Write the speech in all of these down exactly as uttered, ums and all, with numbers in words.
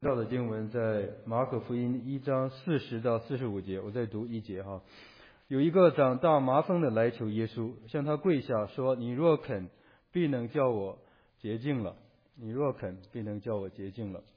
到的经文在马可福音一章四十到四十五节，我再读一节哈。有一个长大麻风的来求耶稣，向他跪下说：“你若肯，必能叫我洁净了。你若肯，必能叫我洁净了。”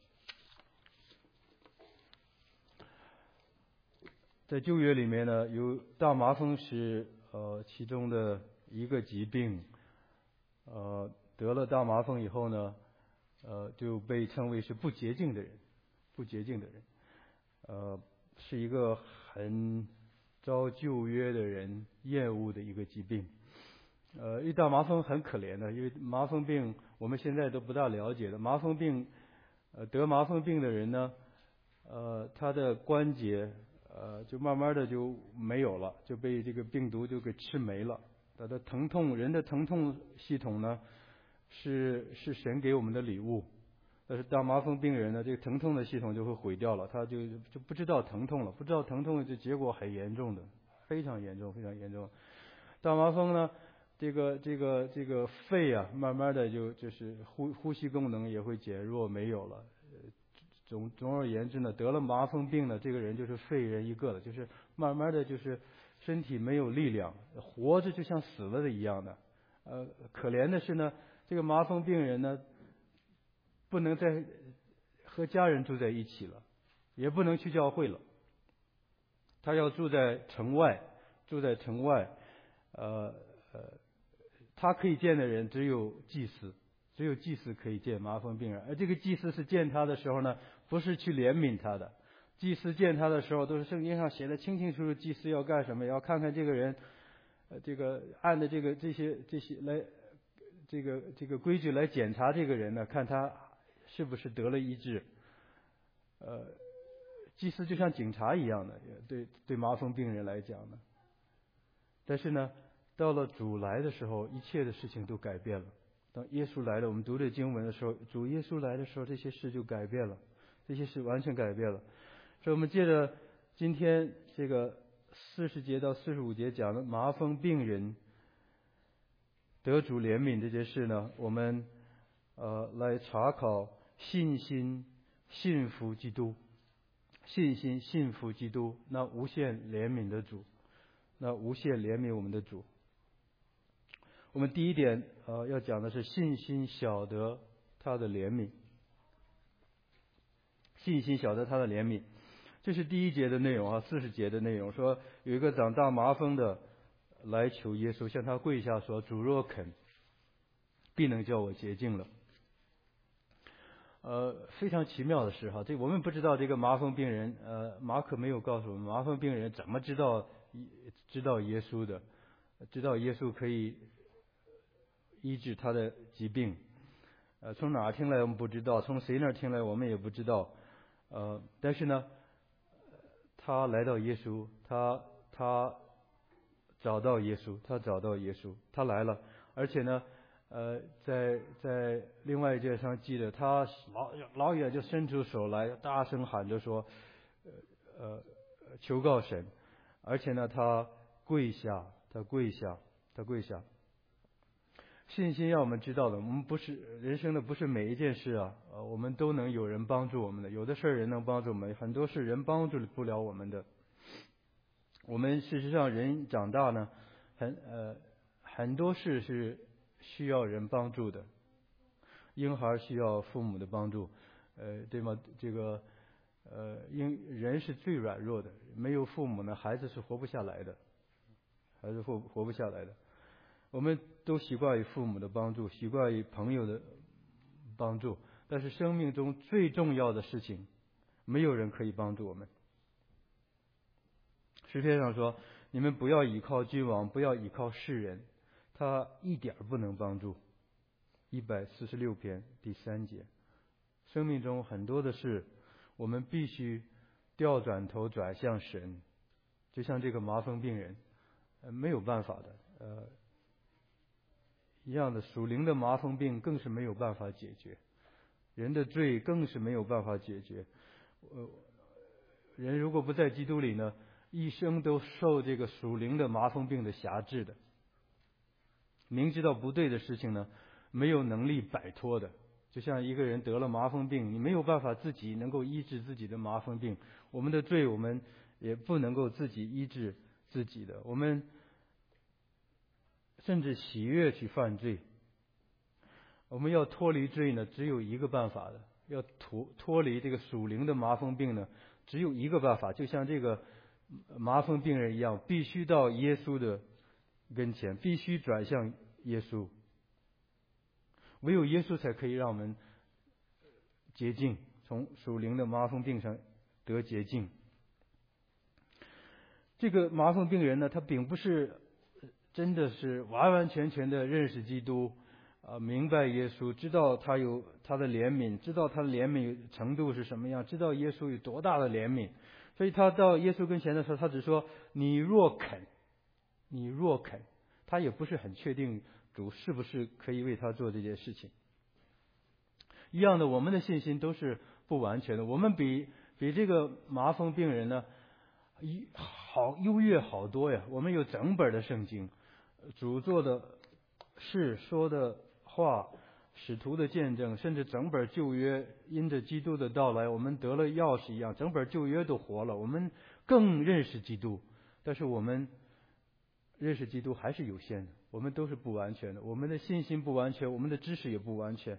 在旧约里面呢，有大麻风是呃其中的一个疾病，呃得了大麻风以后呢。呃，就被称为是不洁净的人，不洁净的人，呃，是一个很遭旧约的人厌恶的一个疾病。呃，遇到麻风很可怜的，因为麻风病我们现在都不大了解的。麻风病，呃，得麻风病的人呢，呃，他的关节，呃，就慢慢的就没有了，就被这个病毒就给吃没了。他的疼痛，人的疼痛系统呢？是是神给我们的礼物，但是当麻风病人呢，这个疼痛的系统就会毁掉了，他就就不知道疼痛了，不知道疼痛，这结果很严重的，非常严重，非常严重。大麻风呢，这个这个这个肺啊，慢慢的就就是呼呼吸功能也会减弱，没有了。总总而言之呢，得了麻风病呢，这个人就是废人一个了，就是慢慢的就是身体没有力量，活着就像死了的一样的。呃，可怜的是呢。这个麻风病人呢，不能再和家人住在一起了，也不能去教会了。他要住在城外，住在城外，呃呃，他可以见的人只有祭司，只有祭司可以见麻风病人。而这个祭司是见他的时候呢，不是去怜悯他的，祭司见他的时候都是圣经上写的清清楚楚，祭司要干什么，要看看这个人，呃，这个按的这个这些这些来。这个这个规矩来检查这个人呢，看他是不是得了医治。呃，祭司就像警察一样的，对对麻风病人来讲呢。但是呢，到了主来的时候，一切的事情都改变了。当耶稣来了，我们读这经文的时候，主耶稣来的时候，这些事就改变了，这些事完全改变了。所以我们接着今天这个四十节到四十五节讲的麻风病人得主怜悯这件事呢，我们呃来查考信心信服基督，信心信服基督，那无限怜悯的主，那无限怜悯我们的主。我们第一点呃要讲的是信心晓得他的怜悯，信心晓得他的怜悯，这是第一节的内容啊，四十节的内容，说有一个长大麻风的。来求耶稣，向他跪下说：“主若肯，必能叫我洁净了。”呃，非常奇妙的是哈，这我们不知道这个麻风病人，呃，马可没有告诉我们麻风病人怎么知道知道耶稣的，知道耶稣可以医治他的疾病。呃，从哪儿听来我们不知道，从谁那儿听来我们也不知道。呃，但是呢，他来到耶稣，他他。找到耶稣，他找到耶稣，他来了，而且呢，呃，在在另外一节上记着，他老老远就伸出手来，大声喊着说，呃呃，求告神，而且呢，他跪下，他跪下，他跪下。信心让我们知道的，我们不是人生的不是每一件事啊，呃，我们都能有人帮助我们的，有的事人能帮助我们，很多是人帮助不了我们的。我们事实上人长大呢，很呃很多事是需要人帮助的，婴孩需要父母的帮助，呃对吗？这个呃婴人是最软弱的，没有父母呢，孩子是活不下来的，孩子活活不下来的。我们都习惯于父母的帮助，习惯于朋友的帮助，但是生命中最重要的事情，没有人可以帮助我们。诗篇上说：“你们不要倚靠君王，不要倚靠世人，他一点不能帮助。”一百四十六篇第三节。生命中很多的事，我们必须调转头转向神，就像这个麻风病人，呃，没有办法的，呃，一样的属灵的麻风病更是没有办法解决，人的罪更是没有办法解决。呃，人如果不在基督里呢？一生都受这个属灵的麻风病的辖制的，明知道不对的事情呢，没有能力摆脱的， 就像一个人得了麻风病，你没有办法自己能够医治自己的麻风病。我们的罪，我们也不能够自己医治自己的。我们甚至喜悦去犯罪。我们要脱离罪呢，只有一个办法的。要脱脱离这个属灵的麻风病呢，只有一个办法，就像这个麻风病人一样，必须到耶稣的跟前，必须转向耶稣。唯有耶稣才可以让我们洁净，从属灵的麻风病上得洁净。这个麻风病人呢，他并不是真的是完完全全的认识基督啊，明白耶稣，知道他有他的怜悯，知道他的怜悯程度是什么样，知道耶稣有多大的怜悯。所以他到耶稣跟前的时候，他只说你若肯，你若肯。他也不是很确定主是不是可以为他做这件事情。一样的，我们的信心都是不完全的。我们比比这个麻风病人呢好优越好多呀。我们有整本的圣经，主做的事，说的话，使徒的见证，甚至整本旧约，因着基督的到来，我们得了钥匙一样，整本旧约都活了。我们更认识基督，但是我们认识基督还是有限的，我们都是不完全的，我们的信心不完全，我们的知识也不完全。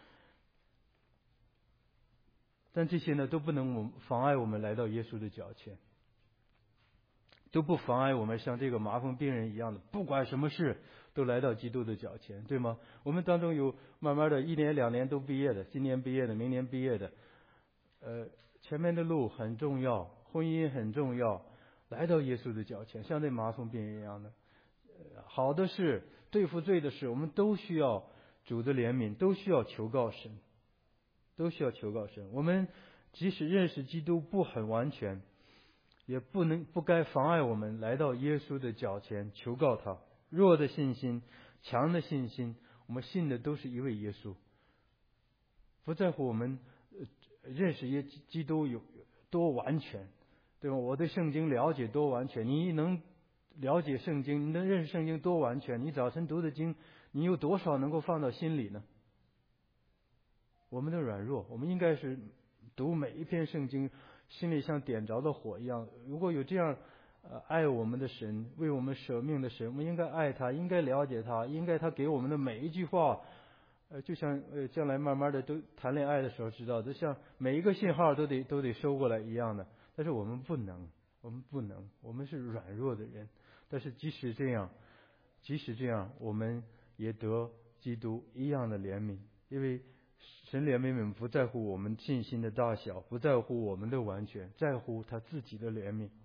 但这些呢，都不能妨碍我们来到耶稣的脚前，都不妨碍我们像这个麻风病人一样的，不管什么事都来到基督的脚前，对吗？我们当中有慢慢的一年两年都毕业的，今年毕业的，明年毕业的，呃，前面的路很重要，婚姻很重要，来到耶稣的脚前，像这麻风病人一样的，呃、好的事，对付罪的事，我们都需要主的怜悯，都需要求告神，都需要求告神。我们即使认识基督不很完全，也不能不该妨碍我们来到耶稣的脚前求告他。弱的信心，强的信心，我们信的都是一位耶稣，不在乎我们认识耶基督有多完全，对吧？我对圣经了解多完全，你能了解圣经，你能认识圣经多完全？你早晨读的经，你有多少能够放到心里呢？我们的软弱，我们应该是读每一篇圣经，心里像点着的火一样。如果有这样呃爱我们的神，为我们舍命的神，我们应该爱他，应该了解他，应该他给我们的每一句话，呃，就像呃将来慢慢的都谈恋爱的时候知道，就像每一个信号都得都得收过来一样的。但是我们不能，我们不能，我们是软弱的人。但是即使这样，即使这样，我们也得基督一样的怜悯，因为神怜悯我们不在乎我们信心的大小，不在乎我们的完全，在乎他自己的怜悯，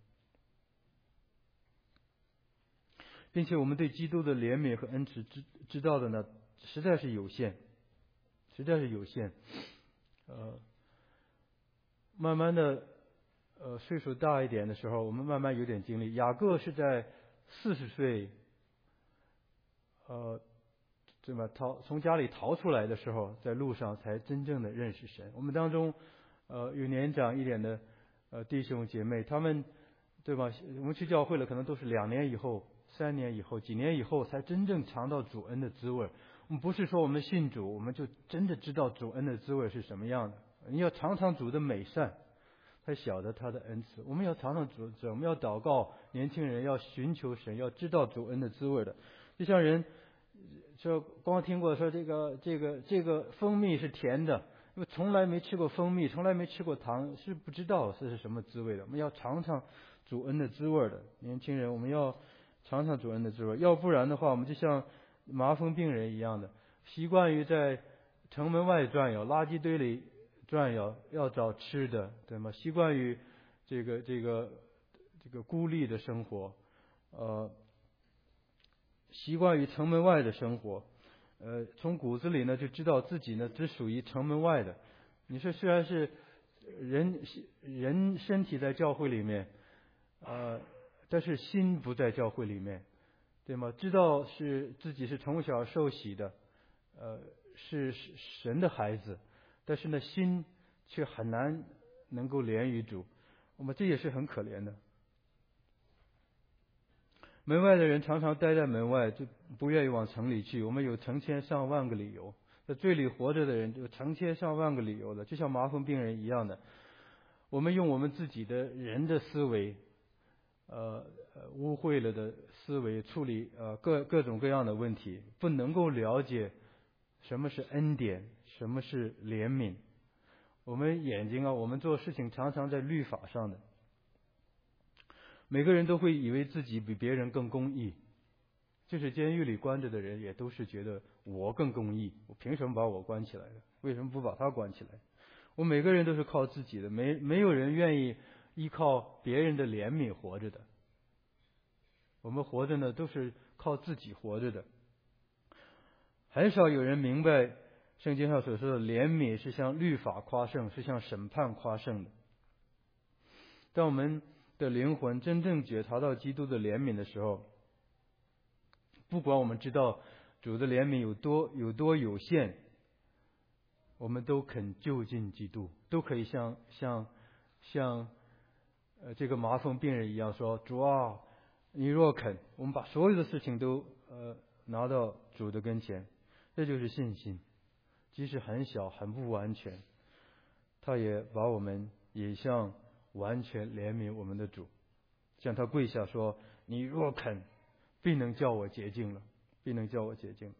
并且我们对基督的怜悯和恩慈知知道的呢，实在是有限，实在是有限。呃，慢慢的，呃，岁数大一点的时候，我们慢慢有点经历。雅各是在四十岁，呃。对吧？逃从家里逃出来的时候，在路上才真正的认识神。我们当中，呃，有年长一点的呃弟兄姐妹，他们对吧？我们去教会了，可能都是两年以后、三年以后、几年以后，才真正尝到主恩的滋味。我们不是说我们信主，我们就真的知道主恩的滋味是什么样的。你要尝尝主的美善，才晓得他的恩慈。我们要尝尝主，我们要祷告，年轻人要寻求神，要知道主恩的滋味的。就像人。说光听过说这个这个这个蜂蜜是甜的，因为从来没吃过蜂蜜，从来没吃过糖，是不知道这是什么滋味的。我们要尝尝主恩的滋味的，年轻人，我们要尝尝主恩的滋味，要不然的话，我们就像麻风病人一样的，习惯于在城门外转悠，垃圾堆里转悠，要找吃的，对吗？习惯于这个这个这个孤立的生活，呃。习惯于城门外的生活，呃，从骨子里呢就知道自己呢只属于城门外的。你说虽然是人人身体在教会里面，呃，但是心不在教会里面，对吗？知道是自己是从小受洗的，呃，是神的孩子，但是呢心却很难能够连于主，我们这也是很可怜的。门外的人常常待在门外，就不愿意往城里去。我们有成千上万个理由， 在罪里活着的人就成千上万个理由的，就像麻风病人一样的。我们用我们自己的人的思维，呃，污秽了的思维处理呃各各种各样的问题，不能够了解什么是恩典，什么是怜悯。我们眼睛啊，我们做事情常常在律法上的，每个人都会以为自己比别人更公义。就是监狱里关着的人，也都是觉得我更公义，我凭什么把我关起来的？为什么不把他关起来？我每个人都是靠自己的，没没有人愿意依靠别人的怜悯活着的。我们活着呢，都是靠自己活着的。很少有人明白圣经上所说的怜悯是向律法夸胜，是向审判夸胜的。当我们的灵魂真正觉察到基督的怜悯的时候，不管我们知道主的怜悯有多有多有限，我们都肯就近基督，都可以像像像呃这个麻风病人一样说：主啊，你若肯，我们把所有的事情都呃拿到主的跟前。这就是信心，即使很小很不完全，他也把我们引向完全怜悯我们的主。向他跪下说：你若肯，必能叫我洁净了，必能叫我洁净。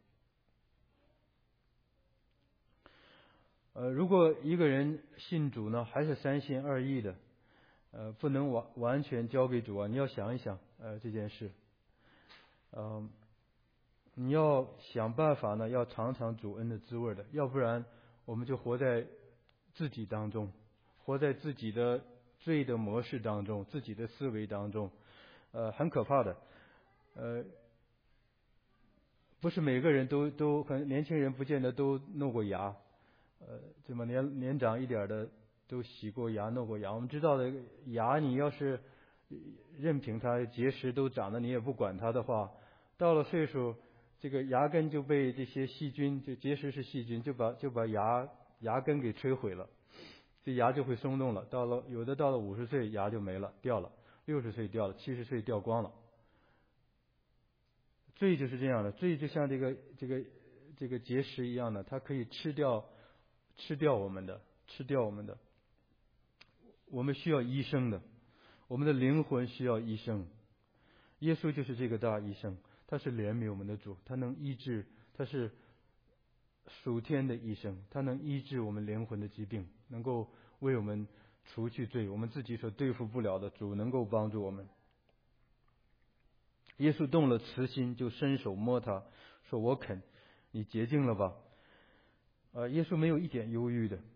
呃，如果一个人信主呢，还是三心二意的，呃，不能完完全交给主啊，你要想一想，呃，这件事，嗯、呃，你要想办法呢，要尝尝主恩的滋味的，要不然我们就活在自己当中，活在自己的罪的模式当中，自己的思维当中，呃，很可怕的。呃，不是每个人都都很年轻人不见得都弄过牙，呃，这么年年长一点的都洗过牙、弄过牙。我们知道的牙，你要是任凭它结石都长得，你也不管它的话，到了岁数，这个牙根就被这些细菌，就结石是细菌，就把就把牙牙根给摧毁了，这牙就会松动了。到了有的到了五十岁牙就没了，掉了；六十岁掉了，七十岁掉光了。罪就是这样的，罪就像这个这个这个结石一样的，它可以吃掉吃掉我们的，吃掉我们的。我们需要医生的，我们的灵魂需要医生。耶稣就是这个大医生，他是怜悯我们的主，他能医治，他是属天的医生，他能医治我们灵魂的疾病，能够为我们除去罪，我们自己所对付不了的，主能够帮助我们。耶稣动了慈心，就伸手摸他，说：我肯，你洁净了吧。呃，耶稣没有一点犹豫的，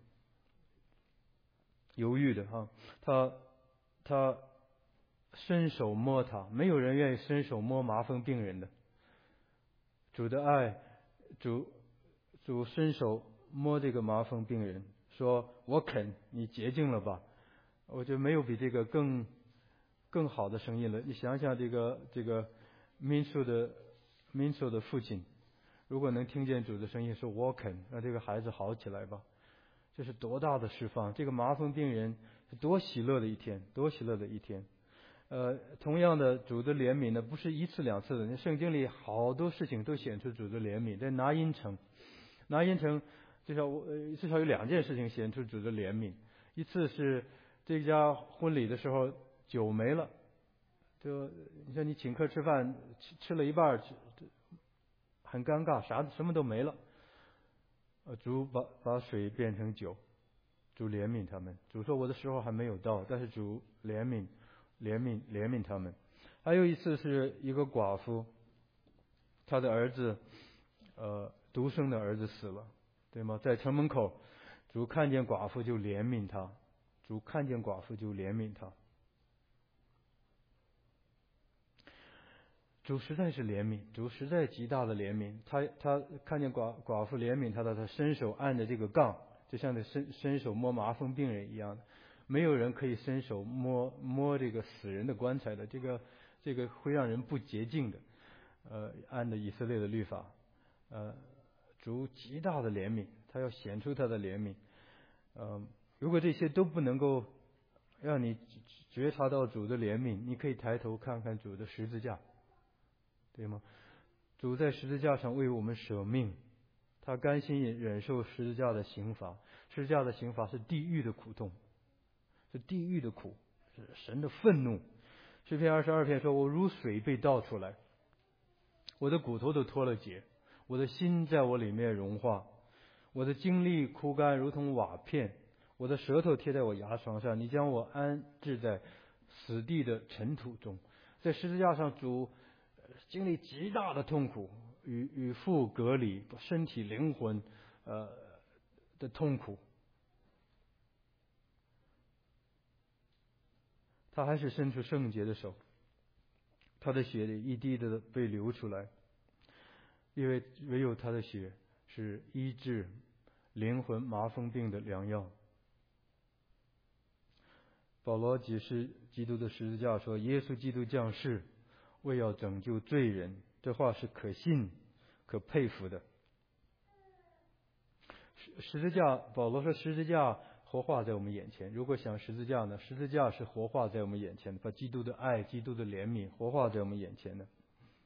犹豫的哈，他他伸手摸他，没有人愿意伸手摸麻风病人的。主的爱，主主伸手摸这个麻风病人，说：我肯，你洁净了吧。我觉得没有比这个更更好的声音了。你想想这个这个民宿的民宿的父亲，如果能听见主的声音说我肯，让这个孩子好起来吧，这是多大的释放！这个麻风病人是多喜乐的一天，多喜乐的一天。呃，同样的，主的怜悯呢，不是一次两次的。那圣经里好多事情都显出主的怜悯。在拿因城，拿因城至少呃至少有两件事情显出主的怜悯。一次是这家婚礼的时候酒没了，就你说你请客吃饭吃吃了一半，很尴尬，啥什么都没了。呃，主把把水变成酒，主怜悯他们。主说我的时候还没有到，但是主怜悯。怜悯怜悯他们。还有一次是一个寡妇，她的儿子呃独生的儿子死了，对吗？在城门口，主看见寡妇就怜悯他，主看见寡妇就怜悯他。主实在是怜悯，主实在极大的怜悯。他他看见寡寡妇怜悯他的，他伸手按着这个杠，就像那伸伸手摸麻风病人一样的。没有人可以伸手摸摸这个死人的棺材的，这个这个会让人不洁净的。呃，按照以色列的律法，呃，主极大的怜悯，他要显出他的怜悯。嗯、呃，如果这些都不能够让你觉察到主的怜悯，你可以抬头看看主的十字架，对吗？主在十字架上为我们舍命， 他甘心忍受十字架的刑罚，十字架的刑罚是地狱的苦痛，是地狱的苦，是神的愤怒。诗篇二十二篇说，我如水被倒出来，我的骨头都脱了节，我的心在我里面融化，我的精力枯干如同瓦片，我的舌头贴在我牙床上，你将我安置在死地的尘土中。在十字架上，主经历极大的痛苦，与与父隔离，身体灵魂呃的痛苦，他还是伸出圣洁的手，他的血一滴的被流出来，因为唯有他的血是医治灵魂麻风病的良药。保罗解释基督的十字架说，耶稣基督降世为要拯救罪人，这话是可信可佩服的。十字架，保罗说十字架活化在我们眼前。如果想十字架呢，十字架是活化在我们眼前的，把基督的爱、基督的怜悯活化在我们眼前的。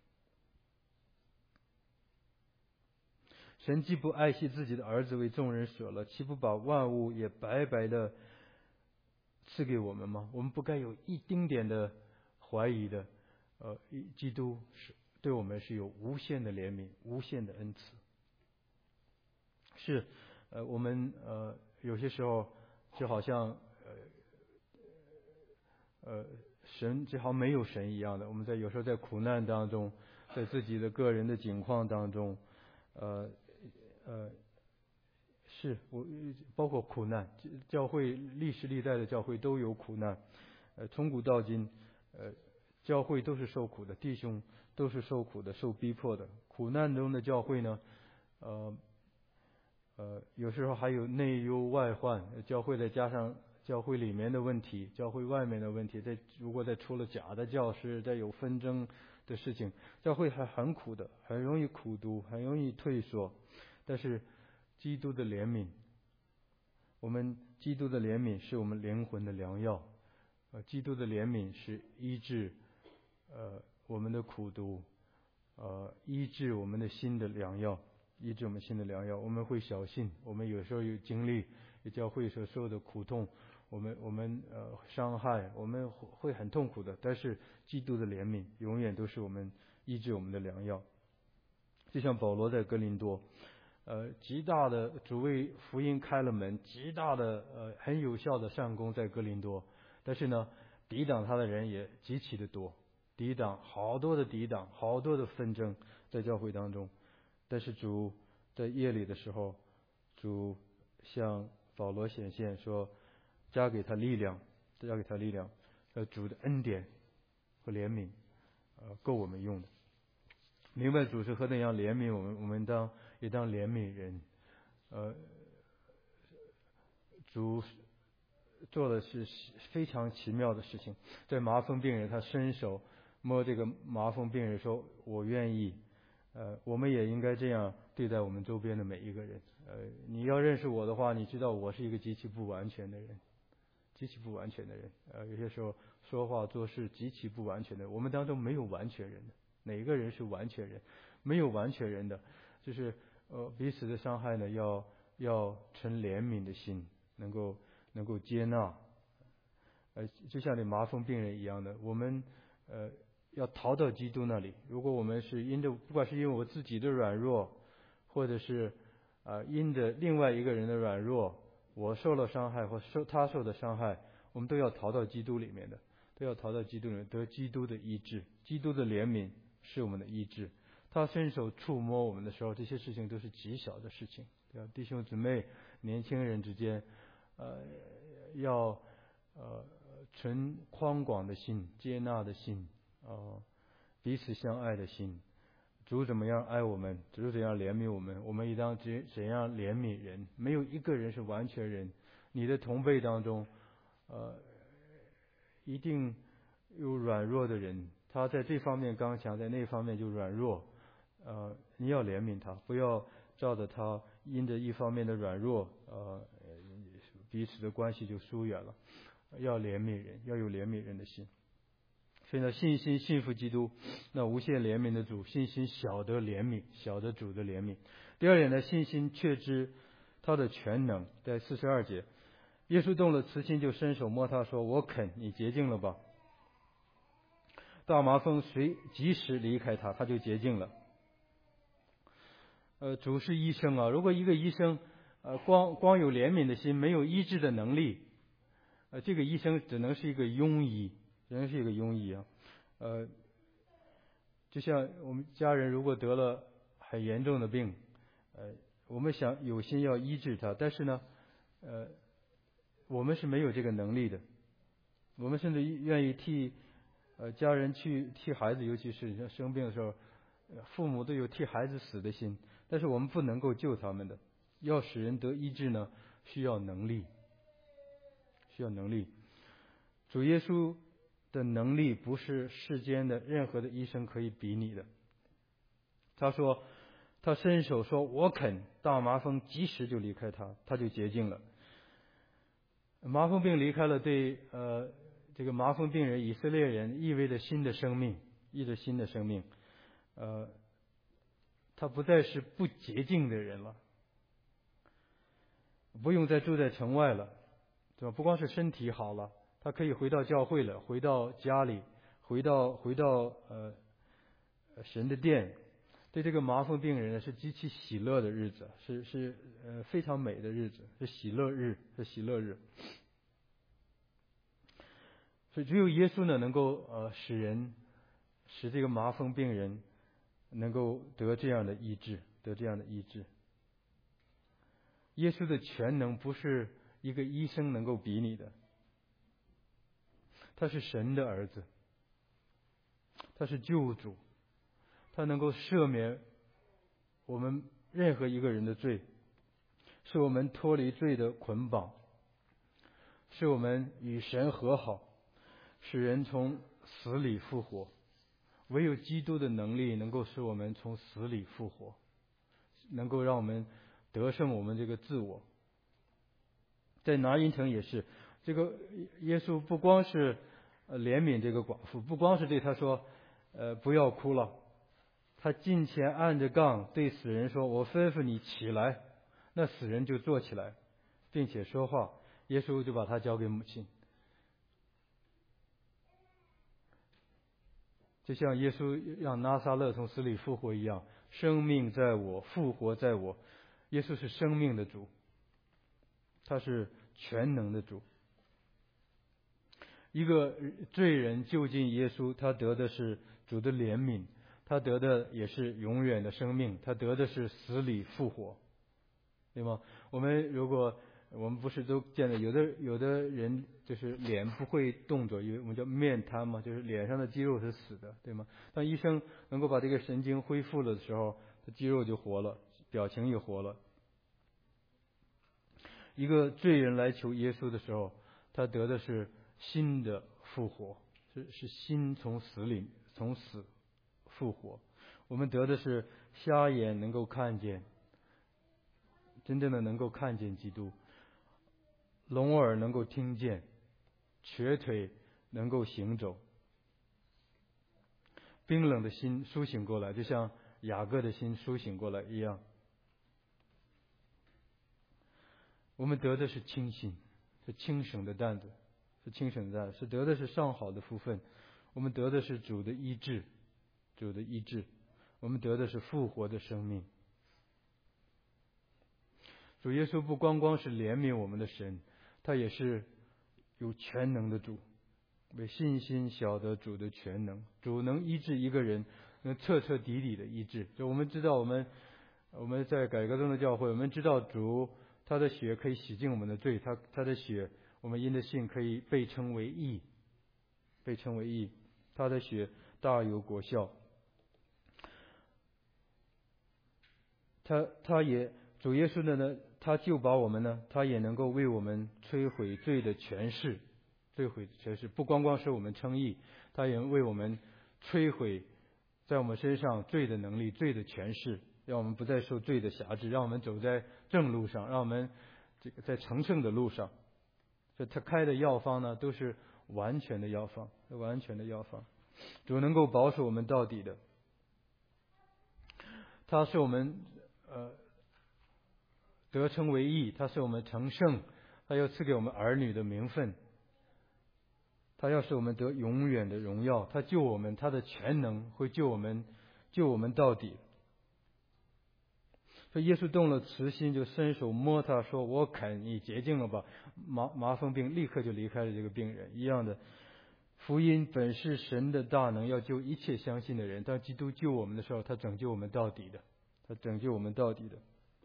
神既不爱惜自己的儿子为众人舍了，岂不把万物也白白的赐给我们吗？我们不该有一丁点的怀疑的。呃，基督是对我们是有无限的怜悯、无限的恩慈。是，呃，我们呃有些时候就好像呃呃神就好像没有神一样的。我们在有时候在苦难当中，在自己的个人的境况当中，呃呃。是我包括苦难，教会历史历代的教会都有苦难，呃，从古到今，呃，教会都是受苦的，弟兄都是受苦的，受逼迫的。苦难中的教会呢，呃呃，有时候还有内忧外患，教会再加上教会里面的问题，教会外面的问题，再如果再出了假的教师，再有纷争的事情，教会还很苦的，很容易苦读，很容易退缩，但是。基督的怜悯，我们基督的怜悯是我们灵魂的良药。呃，基督的怜悯是医治呃我们的苦毒，呃医治我们的心的良药，医治我们心的良药。我们会小信，我们有时候有经历教会所受的苦痛，我们我们呃伤害，我们会很痛苦的。但是基督的怜悯永远都是我们医治我们的良药。就像保罗在哥林多。呃，极大的主为福音开了门，极大的呃很有效的善功在哥林多，但是呢，抵挡他的人也极其的多，抵挡好多的抵挡，好多的纷争在教会当中。但是主在夜里的时候，主向保罗显现说，加给他力量，加给他力量，呃，主的恩典和怜悯，呃，够我们用的。明白主是何等样怜悯我们，我们当也当怜悯人。呃，主做的是非常奇妙的事情。在麻风病人，他伸手摸这个麻风病人说：“我愿意。”呃，我们也应该这样对待我们周边的每一个人。呃，你要认识我的话，你知道我是一个极其不完全的人，极其不完全的人。呃，有些时候说话做事极其不完全的人，我们当中没有完全人的。哪一个人是完全人？没有完全人的，就是呃彼此的伤害呢，要要存怜悯的心，能够能够接纳。呃，就像那麻风病人一样的，我们呃要逃到基督那里。如果我们是因着，不管是因为我自己的软弱，或者是啊、呃、因着另外一个人的软弱，我受了伤害或受他受的伤害，我们都要逃到基督里面的，都要逃到基督里面，得基督的医治，基督的怜悯。是我们的医治，他伸手触摸我们的时候，这些事情都是极小的事情。对吧？弟兄姊妹、年轻人之间，呃，要呃存宽广的心、接纳的心，呃，彼此相爱的心。主怎么样爱我们，主怎样怜悯我们，我们应当怎怎样怜悯人。没有一个人是完全人，你的同辈当中，呃，一定有软弱的人。他在这方面刚强，在那方面就软弱，呃，你要怜悯他，不要照着他因着一方面的软弱，呃，彼此的关系就疏远了。要怜悯人，要有怜悯人的心。所以呢，信心信服基督，那无限怜悯的主，信心晓得怜悯，晓得主的怜悯。 第二点呢，信心确知他的全能，在四十二节，耶稣动了慈心，就伸手摸他说：“我肯，你洁净了吧。”大麻风随及时离开他，他就洁净了。呃，主是医生啊，如果一个医生呃光光有怜悯的心，没有医治的能力，呃，这个医生只能是一个庸医，只能是一个庸医啊。呃，就像我们家人如果得了很严重的病，呃，我们想有心要医治他，但是呢，呃，我们是没有这个能力的。我们甚至愿意替呃家人去替孩子，尤其是生病的时候，父母都有替孩子死的心，但是我们不能够救他们的。要使人得医治呢，需要能力，需要能力。主耶稣的能力不是世间的任何的医生可以比拟的。他说，他伸手说：“我肯。”大麻风及时就离开他，他就洁净了。麻风病离开了，对呃这个麻风病人以色列人意味着新的生命，意味着新的生命。呃，他不再是不洁净的人了，不用再住在城外了，对吧？不光是身体好了，他可以回到教会了，回到家里，回到回到呃神的殿。对这个麻风病人呢，是极其喜乐的日子，是是呃非常美的日子，是喜乐日，是喜乐日。所以只有耶稣呢，能够呃使人使这个麻风病人能够得这样的医治，得这样的医治。耶稣的全能不是一个医生能够比拟的，他是神的儿子，他是救主，他能够赦免我们任何一个人的罪，使我们脱离罪的捆绑，使我们与神和好，使人从死里复活。唯有基督的能力能够使我们从死里复活，能够让我们得胜我们这个自我。在拿因城也是，这个耶稣不光是呃怜悯这个寡妇，不光是对他说呃不要哭了，他近前按着杠对死人说：“我吩咐你起来。”那死人就坐起来，并且说话。耶稣就把他交给母亲。就像耶稣让拿撒勒从死里复活一样，生命在我，复活在我。耶稣是生命的主，他是全能的主。一个罪人就近耶稣，他得的是主的怜悯，他得的也是永远的生命，他得的是死里复活，对吗？我们如果我们不是都见到有的有的人就是脸不会动作，因为我们叫面瘫嘛，就是脸上的肌肉是死的，对吗？当医生能够把这个神经恢复了的时候，肌肉就活了，表情也活了。一个罪人来求耶稣的时候，他得的是新的复活，是是心从死里从死复活。我们得的是瞎眼能够看见，真正的能够看见基督，聋耳能够听见，瘸腿能够行走，冰冷的心苏醒过来，就像雅各的心苏醒过来一样。我们得的是清心，是轻省的担子，是轻省的担子，是得的是上好的福分。我们得的是主的医治，主的医治，我们得的是复活的生命。主耶稣不光光是怜悯我们的神，他也是有全能的主，为信心晓得主的全能。主能医治一个人，能彻彻底底的医治。就我们知道，我们我们在改革中的教会，我们知道主他的血可以洗净我们的罪，他他的血我们因着信可以被称为义，被称为义，他的血大有果效。他他也主耶稣的呢，他就把我们呢，他也能够为我们摧毁罪的权势，摧毁权势，不光光是我们称义，他也为我们摧毁在我们身上罪的能力、罪的权势，让我们不再受罪的辖制，让我们走在正路上，让我们这个在成圣的路上。所以他开的药方呢，都是完全的药方，完全的药方，主能够保守我们到底的。他是我们呃得称为义，他使我们成圣，他要赐给我们儿女的名分，他要使我们得永远的荣耀，他救我们，他的全能会救我们，救我们到底。所以耶稣动了慈心，就伸手摸他，说我肯，你洁净了吧。麻麻风病立刻就离开了这个病人。一样的，福音本是神的大能，要救一切相信的人。当基督救我们的时候，他拯救我们到底的，他拯救我们到底的。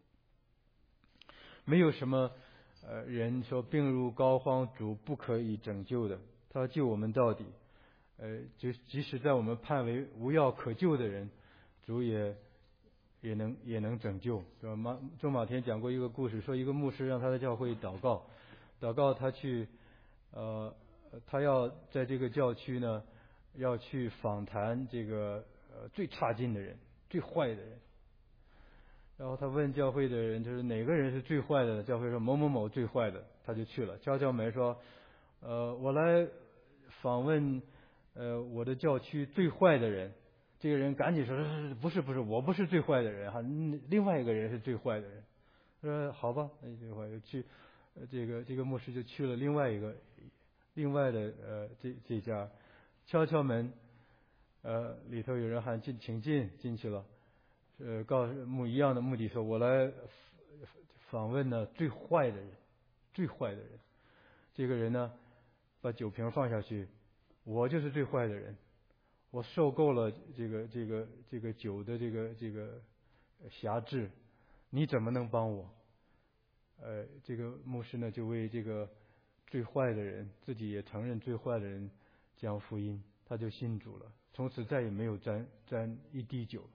没有什么呃人说病入膏肓，主不可以拯救的，他救我们到底。呃，就即使在我们判为无药可救的人，主也也能也能拯救，是吧？马周马田讲过一个故事，说一个牧师让他的教会祷告，祷告他去呃他要在这个教区呢要去访谈这个呃最差劲的人，最坏的人。然后他问教会的人，就是哪个人是最坏的？教会说某某某最坏的，他就去了，敲敲门说，呃，我来访问呃我的教区最坏的人。这个人赶紧说，不是不是，我不是最坏的人哈，另外一个人是最坏的人。说好吧，那这会就去，这个这个牧师就去了另外一个另外的呃这这家，敲敲门，呃里头有人喊进，请进，进去了。呃，告诉目一样的目的，说我来访问呢最坏的人，最坏的人。这个人呢，把酒瓶放下去，我就是最坏的人，我受够了这个这个这个酒的这个这个辖制，你怎么能帮我？呃，这个牧师呢，就为这个最坏的人，自己也承认最坏的人讲福音，他就信主了，从此再也没有沾沾一滴酒。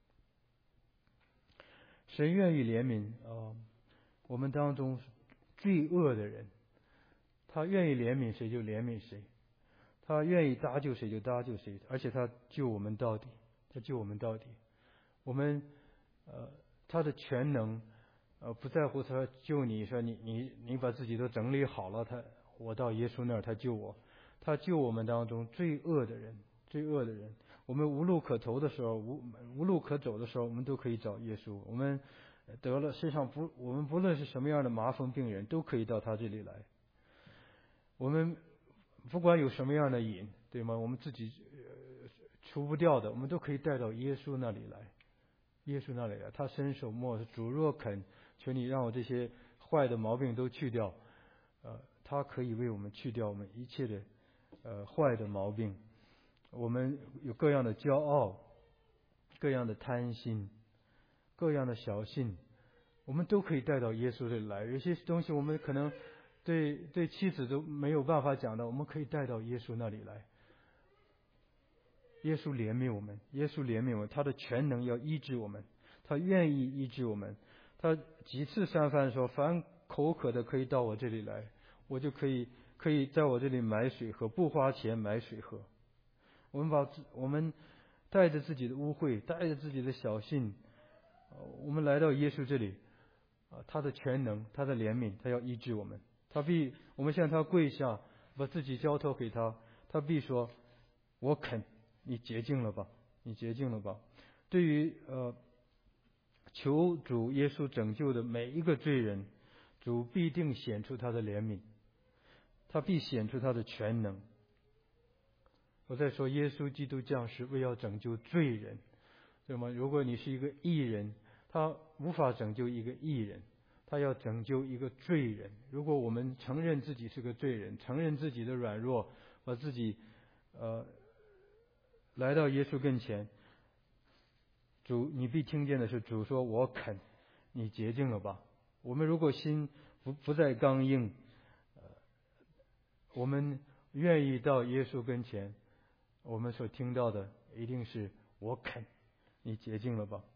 神愿意怜悯啊、呃，我们当中罪恶的人，他愿意怜悯谁就怜悯谁，他愿意搭救谁就搭救谁，而且他救我们到底，他救我们到底。我们呃，他的全能呃，不在乎他救你，说你你你把自己都整理好了，他我到耶稣那儿他救我，他救我们当中罪恶的人，罪恶的人。我们无路可投的时候，无无路可走的时候，我们都可以找耶稣。我们得了身上不，我们不论是什么样的麻风病人，都可以到他这里来。我们不管有什么样的瘾，对吗？我们自己、呃、除不掉的，我们都可以带到耶稣那里来。耶稣那里来，他伸手摸，主若肯，求你让我这些坏的毛病都去掉。呃，他可以为我们去掉我们一切的呃坏的毛病。我们有各样的骄傲，各样的贪心，各样的小信，我们都可以带到耶稣这里来。有些东西我们可能对对妻子都没有办法讲的，我们可以带到耶稣那里来。耶稣怜悯我们，耶稣怜悯我们，他的全能要医治我们，他愿意医治我们。他几次三番说，凡口渴的可以到我这里来，我就可以可以在我这里买水喝，不花钱买水喝。我们把我们带着自己的污秽，带着自己的小信，我们来到耶稣这里，啊，他的全能，他的怜悯，他要医治我们。他必我们向他跪下，把自己交托给他，他必说：“我肯，你洁净了吧，你洁净了吧。”对于呃求主耶稣拯救的每一个罪人，主必定显出他的怜悯，他必显出他的全能。我在说，耶稣基督降世为要拯救罪人，对吗？如果你是一个义人，他无法拯救一个义人，他要拯救一个罪人。如果我们承认自己是个罪人，承认自己的软弱，把自己呃来到耶稣跟前，主，你必听见的是主说：“我肯，你洁净了吧。”我们如果心不不再刚硬，呃，我们愿意到耶稣跟前，我们所听到的一定是我肯，你洁净了吧。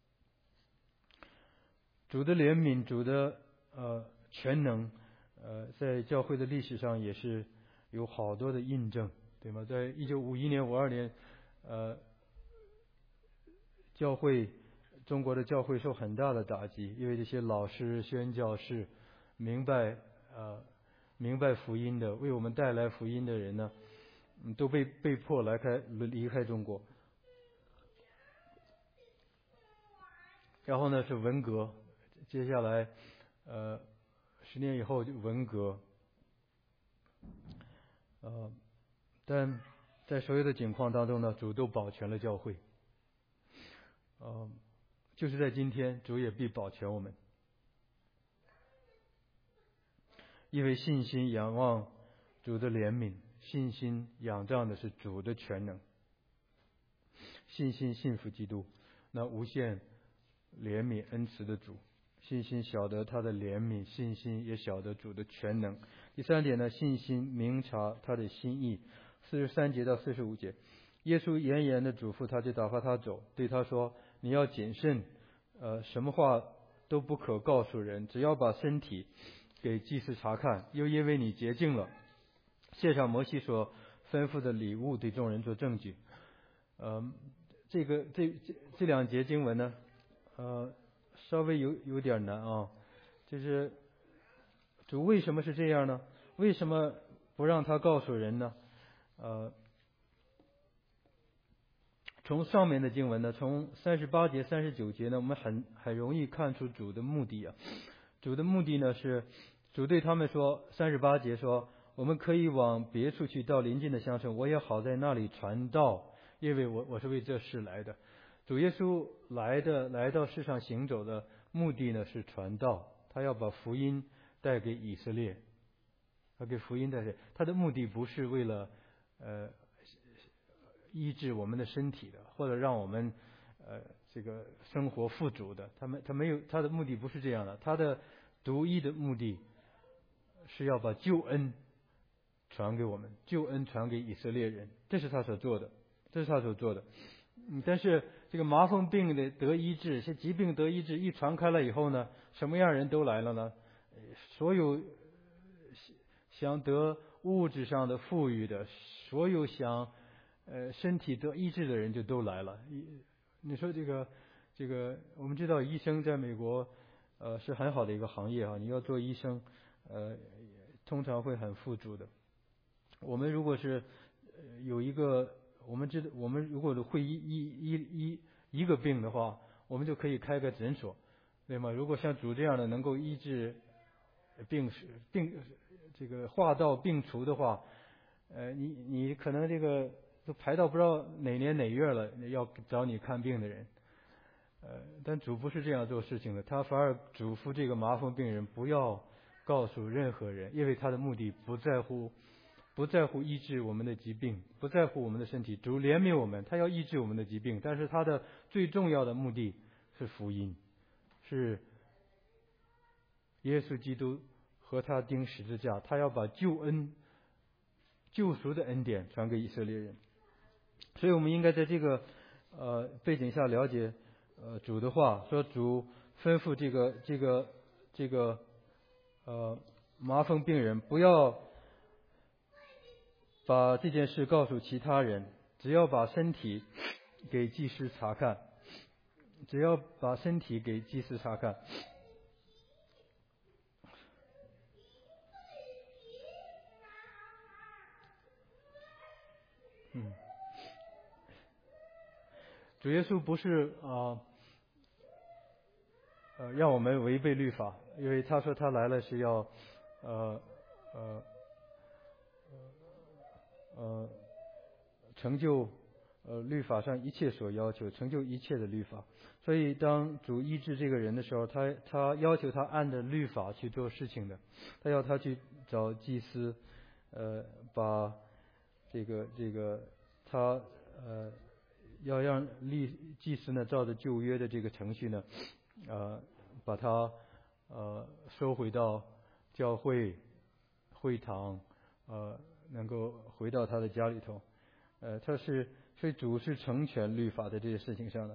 主的怜悯，主的呃全能，呃，在教会的历史上也是有好多的印证，对吗？在一九五一年、五二年，呃，教会中国的教会受很大的打击，因为这些老师、宣教士明白呃明白福音的，为我们带来福音的人呢，都被被迫来开离开中国。然后呢是文革，接下来呃，十年以后就文革，呃，但在所有的境况当中呢，主都保全了教会。呃，就是在今天，主也必保全我们，因为信心仰望主的怜悯，信心仰仗的是主的全能，信心信服基督，那无限怜悯恩慈的主，信心晓得他的怜悯，信心也晓得主的全能。第三点呢，信心明察他的心意。四十三节到四十五节，耶稣严严的嘱咐他，就打发他走，对他说：你要谨慎，呃，什么话都不可告诉人，只要把身体给祭司查看，又因为你洁净了，献上摩西所吩咐的礼物，对众人做证据。呃，这个这这这两节经文呢，呃，稍微有有点难啊。就是主为什么是这样呢？为什么不让他告诉人呢？呃，从上面的经文呢，从三十八节、三十九节呢，我们很很容易看出主的目的啊。主的目的呢是，主对他们说，三十八节说，我们可以往别处去，到邻近的乡村，我也好在那里传道，因为我我是为这事来的。主耶稣来的来到世上行走的目的呢是传道，他要把福音带给以色列，他给福音带给他的目的不是为了呃医治我们的身体的，或者让我们呃这个生活富足的，他们他没有他的目的不是这样的，他的独一的目的是要把救恩传给我们，救恩传给以色列人，这是他所做的，这是他所做的。嗯，但是这个麻风病的得医治，这疾病得医治一传开了以后呢，什么样人都来了呢？所有想得物质上的富裕的，所有想呃身体得医治的人就都来了。你说这个这个，我们知道医生在美国呃是很好的一个行业啊，你要做医生呃通常会很富足的。我们如果是有一个，我们知道我们如果会医医医医一个病的话，我们就可以开个诊所，对吗？如果像主这样的能够医治病病这个化到病除的话，呃，你你可能这个都排到不知道哪年哪月了，要找你看病的人。呃，但主不是这样做事情的，他反而嘱咐这个麻风病人不要告诉任何人，因为他的目的不在乎不在乎医治我们的疾病，不在乎我们的身体，主怜悯我们，他要医治我们的疾病，但是他的最重要的目的是福音，是耶稣基督和他钉十字架，他要把救恩救赎的恩典传给以色列人。所以我们应该在这个呃背景下了解呃主的话，说主吩咐这个这个这个呃麻风病人不要把这件事告诉其他人，只要把身体给祭司查看，只要把身体给祭司查看。嗯，主耶稣不是啊呃让我们违背律法，因为他说他来了是要呃呃呃成就呃律法上一切所要求，成就一切的律法。所以当主医治这个人的时候，他他要求他按着律法去做事情的，他要他去找祭司，呃把这个这个他呃要让立祭司呢照着旧约的这个程序呢，呃把他呃收回到教会会堂，呃能够回到他的家里头，呃他是所以主是成全律法的这些事情上的。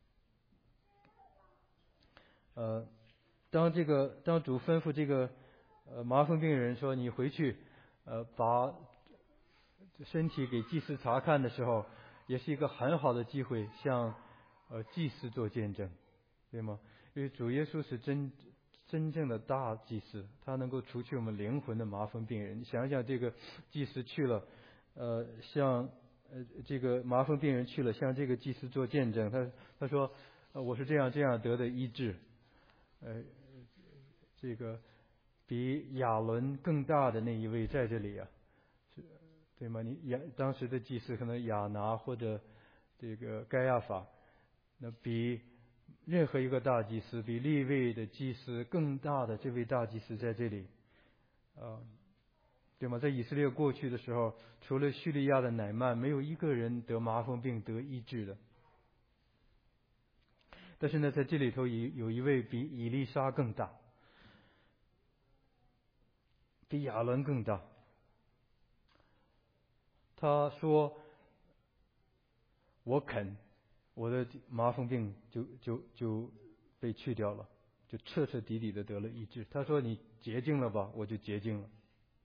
呃，当这个当主吩咐这个呃麻风病人说你回去呃把身体给祭司查看的时候，也是一个很好的机会向呃祭司做见证，对吗？因为主耶稣是真真正的大祭司，他能够除去我们灵魂的麻风病人。你想想，这个祭司去了，呃，向呃这个麻风病人去了，向这个祭司做见证，他他说、呃、我是这样这样得的医治。呃， 这个比亚伦更大的那一位在这里啊，是对吗？你亚当时的祭司可能亚拿或者这个该亚法，那比任何一个大祭司，比利未的祭司更大的这位大祭司在这里啊，对吗？在以色列过去的时候，除了叙利亚的乃曼，没有一个人得麻风病得医治的。但是呢，在这里头有有一位比以利沙更大，比亚伦更大。他说：“我肯，我的麻风病就就就被去掉了，就彻彻底底的得了医治。”他说：“你洁净了吧，我就洁净了。”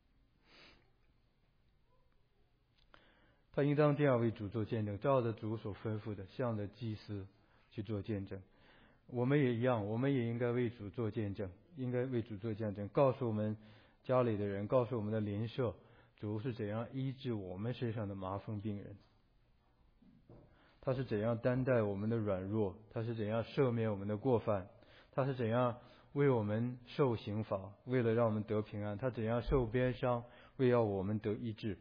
他应当这样为主做见证，照着主所吩咐的，向着祭司去做见证。我们也一样，我们也应该为主做见证，应该为主做见证，告诉我们家里的人，告诉我们的邻舍，主是怎样医治我们身上的麻风病人，他是怎样担待我们的软弱，他是怎样赦免我们的过犯，他是怎样为我们受刑罚，为了让我们得平安，他怎样受鞭伤，为要我们得医治，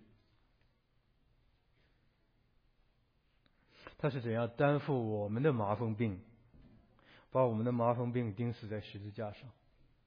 他是怎样担负我们的麻风病，把我们的麻风病钉死在十字架上。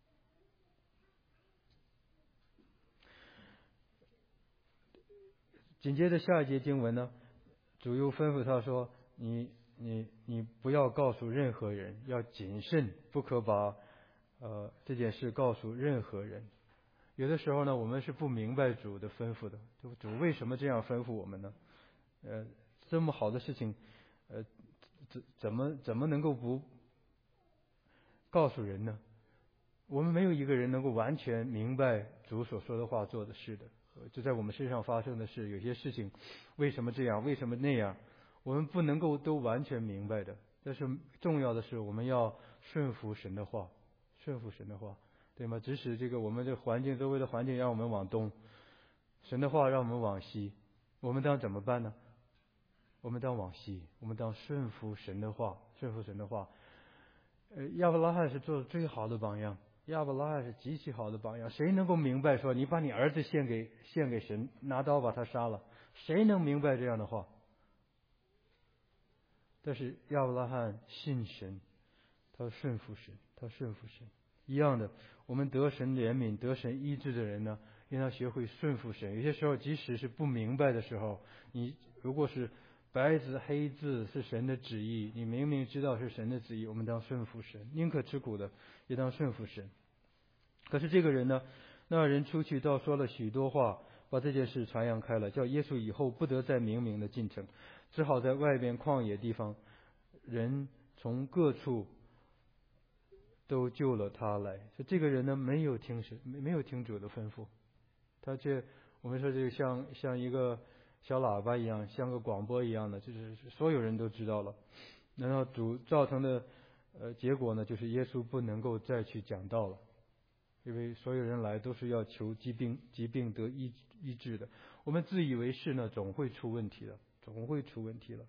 紧接着下一节经文呢，主又吩咐他说：“你你你不要告诉任何人，要谨慎，不可把呃这件事告诉任何人。”有的时候呢，我们是不明白主的吩咐的，主为什么这样吩咐我们呢？呃，这么好的事情，呃，怎怎么怎么能够不告诉人呢？我们没有一个人能够完全明白主所说的话、做的事的。就在我们身上发生的事，有些事情为什么这样，为什么那样，我们不能够都完全明白的。但是重要的是，我们要顺服神的话，顺服神的话，对吗？即使这个我们的环境，周围的环境让我们往东，神的话让我们往西，我们当怎么办呢？我们当往西，我们当顺服神的话，顺服神的话。呃，亚伯拉罕是做的最好的榜样。亚伯拉罕是极其好的榜样，谁能够明白说你把你儿子献给献给神，拿刀把他杀了？谁能明白这样的话？但是亚伯拉罕信神，他顺服神，他顺服神。一样的，我们得神怜悯、得神医治的人呢，应当学会顺服神。有些时候，即使是不明白的时候，你如果是白纸黑字是神的旨意，你明明知道是神的旨意，我们当顺服神，宁可吃苦的也当顺服神。可是这个人呢，那人出去倒说了许多话，把这件事传扬开了，叫耶稣以后不得再明明的进城，只好在外边旷野地方，人从各处都救了他来。所以这个人呢，没有听神，没有听主的吩咐，他这我们说这个像像一个小喇叭一样，像个广播一样的，就是所有人都知道了。然后主造成的呃结果呢，就是耶稣不能够再去讲道了。因为所有人来都是要求疾病疾病得医医治的，我们自以为是呢，总会出问题的，总会出问题了。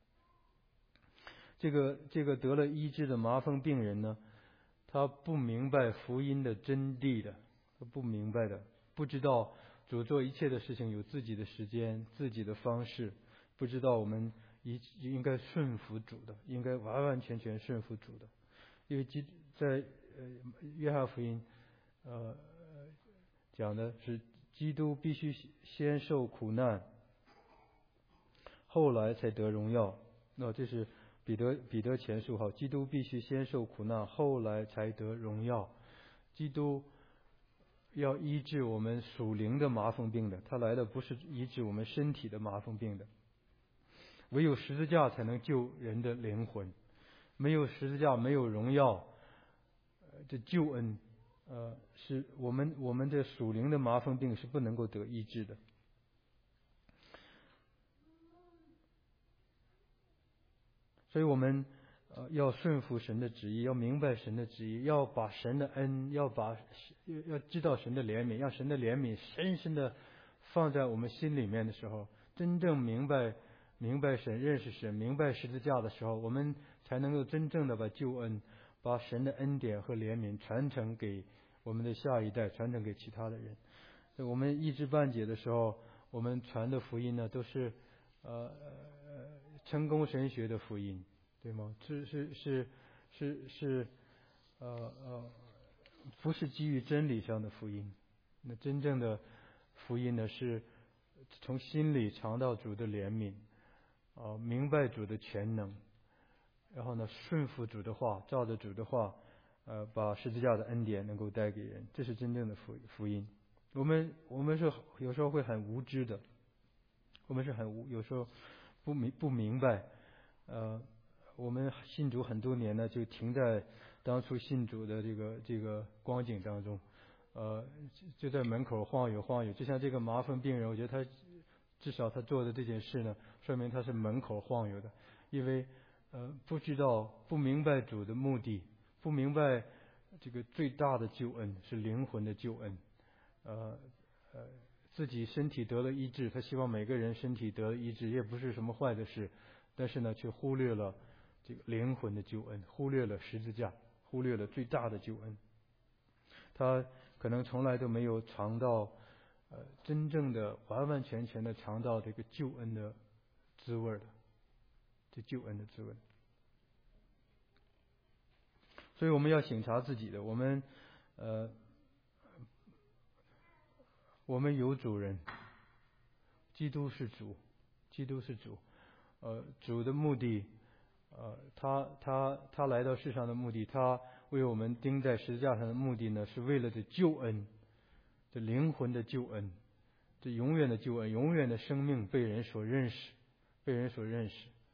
这个这个得了医治的麻风病人呢，他不明白福音的真谛的，他不明白的，不知道主做一切的事情有自己的时间、自己的方式，不知道我们应应该顺服主的，应该完完全全顺服主的。因为基在呃约翰福音。呃，讲的是基督必须先受苦难，后来才得荣耀。那这是彼得彼得前书哈，基督必须先受苦难，后来才得荣耀。基督要医治我们属灵的麻风病的，他来的不是医治我们身体的麻风病的。唯有十字架才能救人的灵魂，没有十字架，没有荣耀，这救恩。呃，是我们我们的属灵的麻风病是不能够得医治的。所以我们呃要顺服神的旨意，要明白神的旨意，要把神的恩，要把要知道神的怜悯，让神的怜悯深深的放在我们心里面的时候，真正明白明白神、认识神、明白十字架的时候，我们才能够真正的把救恩、把神的恩典和怜悯传承给我们的下一代，传承给其他的人。我们一知半解的时候，我们传的福音呢，都是呃成功神学的福音，对吗？是是是是是呃呃，不是基于真理上的福音。那真正的福音呢，是从心里尝到主的怜悯，啊、呃，明白主的全能，然后呢，顺服主的话，照着主的话，呃，把十字架的恩典能够带给人，这是真正的福福音。我们我们是有时候会很无知的，我们是很无，有时候不明不明白，呃，我们信主很多年呢，就停在当初信主的这个这个光景当中，呃，就在门口晃悠晃悠，就像这个麻风病人，我觉得他至少他做的这件事呢，说明他是门口晃悠的，因为呃不知道不明白主的目的，不明白这个最大的救恩是灵魂的救恩。呃呃，自己身体得了医治，他希望每个人身体得了医治，也不是什么坏的事，但是呢，却忽略了这个灵魂的救恩，忽略了十字架，忽略了最大的救恩。他可能从来都没有尝到，呃，真正的完完全全的尝到这个救恩的滋味的，这救恩的滋味。所以我们要省察自己的，我们呃。我们有主人，基督是主，基督是主，呃，主的目的，呃，他他他来到世上的目的，他为我们钉在十字架上的目的呢，是为了这救恩，这灵魂的救恩，这永远的救恩，永远的生命被人所认识，被人所认识。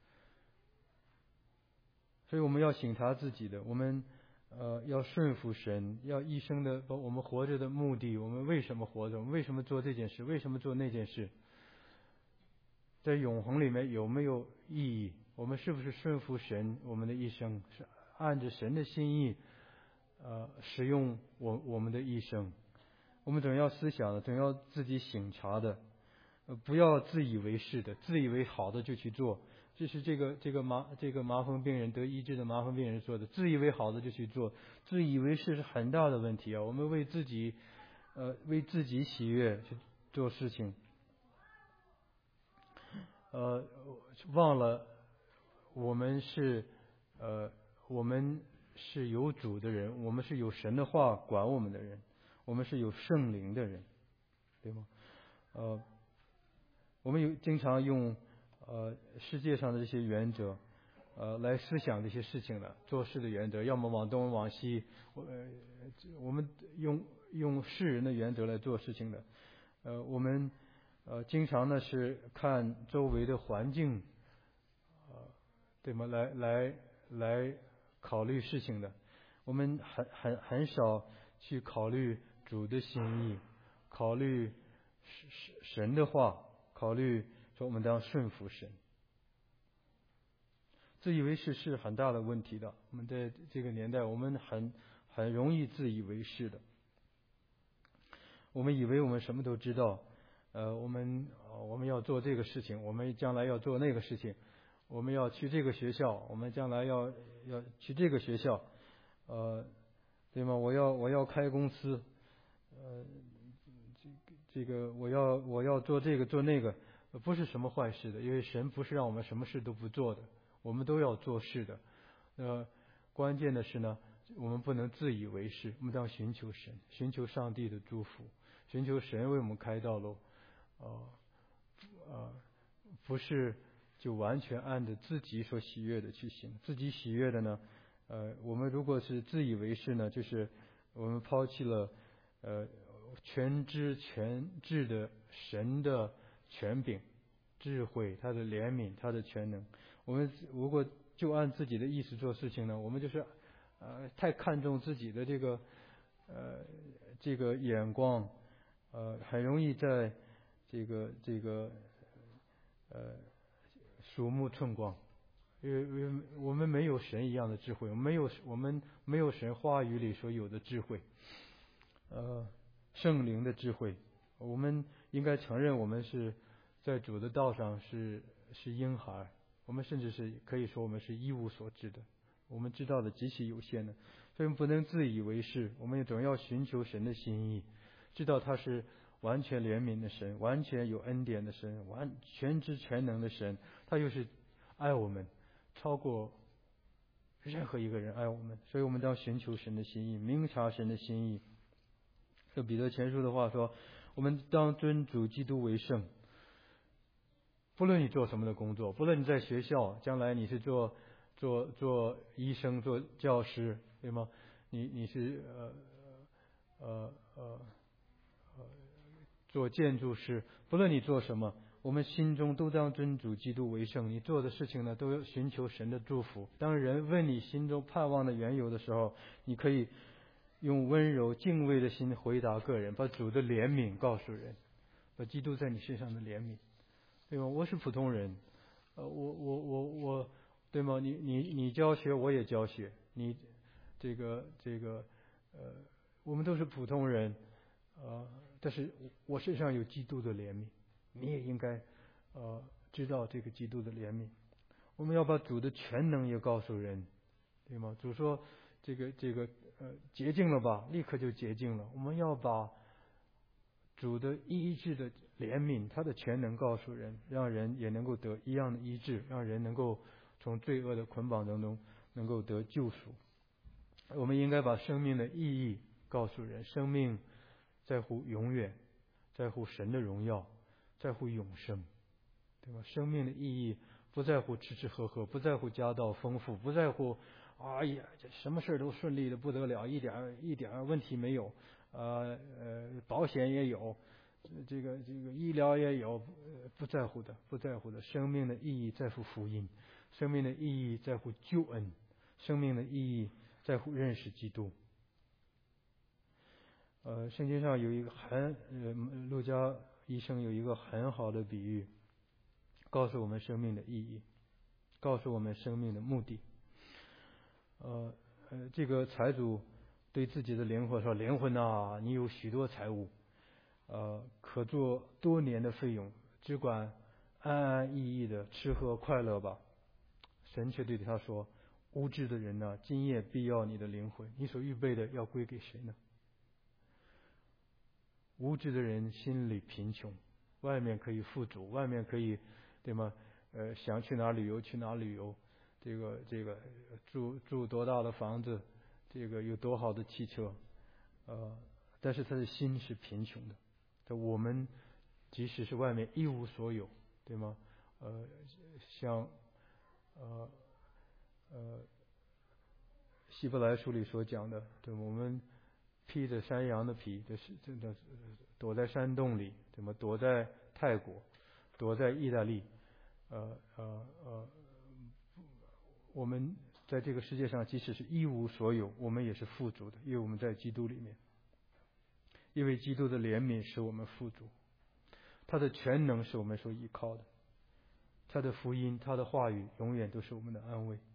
所以我们要省察自己的，我们呃要顺服神，要一生的把我们活着的目的，我们为什么活着，我们为什么做这件事，为什么做那件事，在永恒里面有没有意义？我们是不是顺服神？我们的一生是按着神的心意，呃，使用我我们的一生。我们总要思想的，总要自己省察的，呃，不要自以为是的，自以为好的就去做。这是这个这个麻这个麻风病人得医治的麻风病人说的，自以为好的就去做，自以为是是很大的问题啊！我们为自己，呃，为自己喜悦去做事情，呃，忘了我们是呃我们是有主的人，我们是有神的话管我们的人，我们是有圣灵的人，对吗？呃，我们有经常用。呃，世界上的这些原则，呃，来思想这些事情的做事的原则，要么往东往西，我、呃、我们用用世人的原则来做事情的，呃，我们呃经常呢是看周围的环境，呃，对吗？来来来考虑事情的，我们很很很少去考虑主的心意，考虑神的话，考虑。说我们当顺服神，自以为是是很大的问题的。我们在这个年代，我们很很容易自以为是的。我们以为我们什么都知道，呃，我们我们要做这个事情，我们将来要做那个事情，我们要去这个学校，我们将来要要去这个学校，呃，对吗？我要我要开公司，呃，这个这个我要我要做这个做那个。不是什么坏事的，因为神不是让我们什么事都不做的，我们都要做事的。呃，关键的是呢，我们不能自以为是，我们要寻求神，寻求上帝的祝福，寻求神为我们开道路。呃呃，不是就完全按着自己所喜悦的去行，自己喜悦的呢，呃，我们如果是自以为是呢，就是我们抛弃了呃全知全智的神的权柄、智慧、他的怜悯、他的全能。我们如果就按自己的意思做事情呢，我们就是呃太看重自己的这个呃这个眼光，呃很容易在这个这个呃鼠目寸光，因为因为我们没有神一样的智慧，我们没有我们没有神话语里所有的智慧，呃圣灵的智慧。我们应该承认，我们是在主的道上是是婴孩，我们甚至是可以说我们是一无所知的，我们知道的极其有限的。 所以我们不能自以为是，我们也总要寻求神的心意，知道他是完全怜悯的神，完全有恩典的神，完全知全能的神，他又是爱我们超过任何一个人爱我们，所以我们都要寻求神的心意，明察神的心意。这彼得前书的话说，我们当尊主基督为圣。不论你做什么的工作，不论你在学校，将来你是做做做医生、做教师，对吗？你你是呃呃呃呃做建筑师，不论你做什么，我们心中都当尊主基督为圣。你做的事情呢，都要寻求神的祝福。当人问你心中盼望的缘由的时候，你可以用温柔敬畏的心回答个人，把主的怜悯告诉人，把基督在你身上的怜悯。对吗？我是普通人，呃，我我我我，对吗？你你你教学，我也教学，你这个这个呃，我们都是普通人，呃，但是我身上有基督的怜悯，你也应该呃知道这个基督的怜悯。我们要把主的全能也告诉人，对吗？主说这个这个呃洁净了吧，立刻就洁净了。我们要把主的医治的怜悯，他的全能告诉人，让人也能够得一样的医治，让人能够从罪恶的捆绑当中能够得救赎。我们应该把生命的意义告诉人，生命在乎永远，在乎神的荣耀，在乎永生，对吧？生命的意义不在乎吃吃喝喝，不在乎家道丰富，不在乎哎呀这什么事都顺利的不得了，一点一点问题没有，呃呃保险也有，这个这个医疗也有，不在乎的，不在乎的。生命的意义在乎福音，生命的意义在乎救恩，生命的意义在乎认识基督。呃，圣经上有一个很呃，路加医生有一个很好的比喻，告诉我们生命的意义，告诉我们生命的目的。呃呃，这个财主对自己的灵魂说：“灵魂啊，你有许多财物，呃，可做多年的费用，只管安安逸逸的吃喝快乐吧。”神却对他说：“无知的人啊，今夜必要你的灵魂，你所预备的要归给谁呢？”无知的人心里贫穷，外面可以富足，外面可以，对吗？呃，想去哪旅游去哪旅游，这个这个住住多大的房子，这个有多好的汽车，呃，但是他的心是贫穷的。这我们即使是外面一无所有，对吗？呃，像呃呃希伯来书里所讲的，对吗？我们披着山羊的皮，这是真的躲在山洞里，对吗？躲在泰国，躲在意大利，呃呃呃，我们在这个世界上即使是一无所有，我们也是富足的，因为我们在基督里面。因为基督的怜悯使我们富足，他的全能是我们所依靠的，他的福音，他的话语永远都是我们的安慰。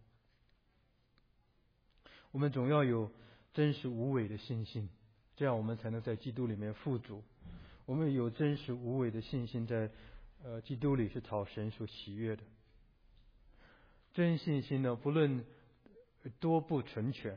我们总要有真实无伪的信心，这样我们才能在基督里面富足。我们有真实无伪的信心，在呃基督里是讨神所喜悦的。真信心呢，不论多不纯全，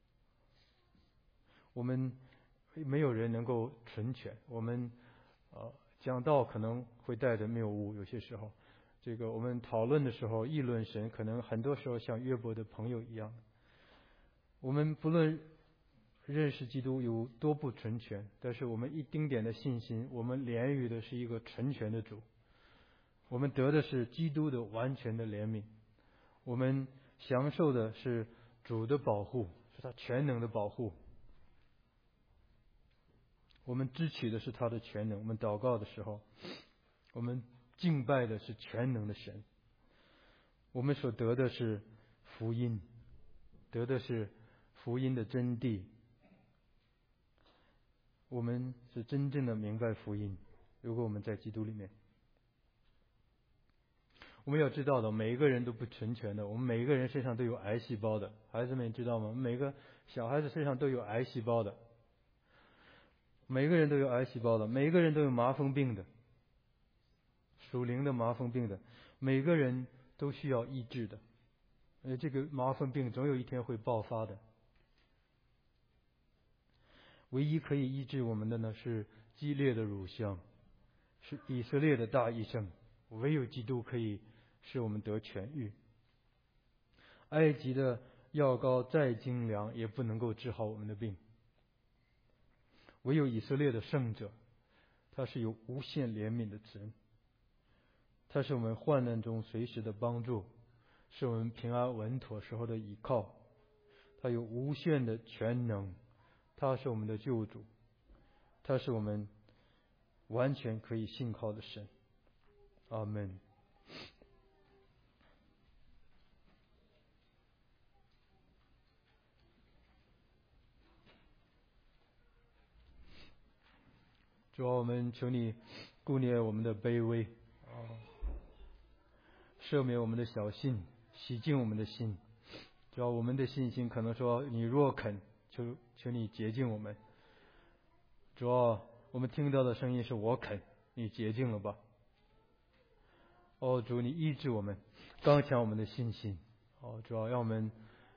我们没有人能够纯全。我们呃讲道可能会带着谬误，有些时候，这个我们讨论的时候议论神，可能很多时候像约伯的朋友一样。我们不论认识基督有多不纯全，但是我们一丁点的信心，我们怜悯的是一个纯全的主，我们得的是基督的完全的怜悯，我们享受的是主的保护，是他全能的保护，我们支取的是他的全能。我们祷告的时候，我们敬拜的是全能的神，我们所得的是福音，得的是福音的真谛。我们是真正的明白福音，如果我们在基督里面。我们要知道的，每一个人都不纯全的，我们每一个人身上都有癌细胞的，孩子们知道吗？每个小孩子身上都有癌细胞的，每个人都有癌细胞的，每个人都有麻风病的，属灵的麻风病的，每个人都需要医治的，呃，这个麻风病总有一天会爆发的。 唯一可以医治我们的呢，是激烈的乳香，是以色列的大医生，唯有基督可以使我们得痊愈。埃及的药膏再精良，也不能够治好我们的病。唯有以色列的圣者，他是有无限怜悯的慈恩，他是我们患难中随时的帮助，是我们平安稳妥时候的依靠。他有无限的全能，他是我们的救主，他是我们完全可以信靠的神。阿们。主啊，我们求你顾念我们的卑微，赦免我们的小信，洗净我们的心。主啊，我们的信心可能说你若肯，求求你洁净我们。主啊，我们听到的声音是我肯，你洁净了吧。哦，主，你医治我们，刚强我们的信心。哦，主啊，让我们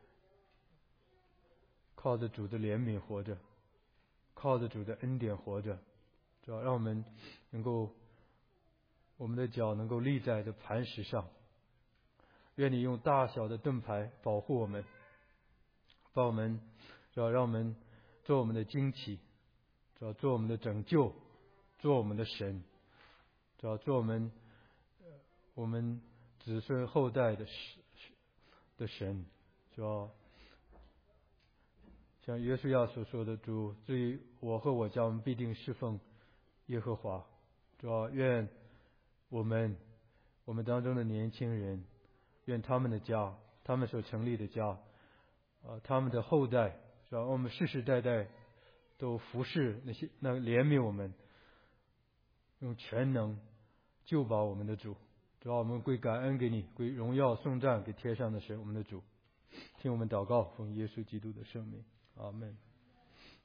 靠着主的怜悯活着，靠着主的恩典活着。主要让我们能够，我们的脚能够立在这磐石上。愿你用大小的盾牌保护我们，把我们，主要让我们做我们的旌旗，主要做我们的拯救，做我们的神，主要做我们我们子孙后代的的神。主要像约书亚所说的，主，至于我和我家，我们必定侍奉耶和华。主要愿我们我们当中的年轻人，愿他们的家，他们所成立的家，呃，他们的后代，是吧？我们世世代代都服侍那些那怜悯我们，用全能救拔我们的主。主要我们归感恩给你，归荣耀颂赞给天上的神，我们的主。听我们祷告，奉耶稣基督的圣名，阿门。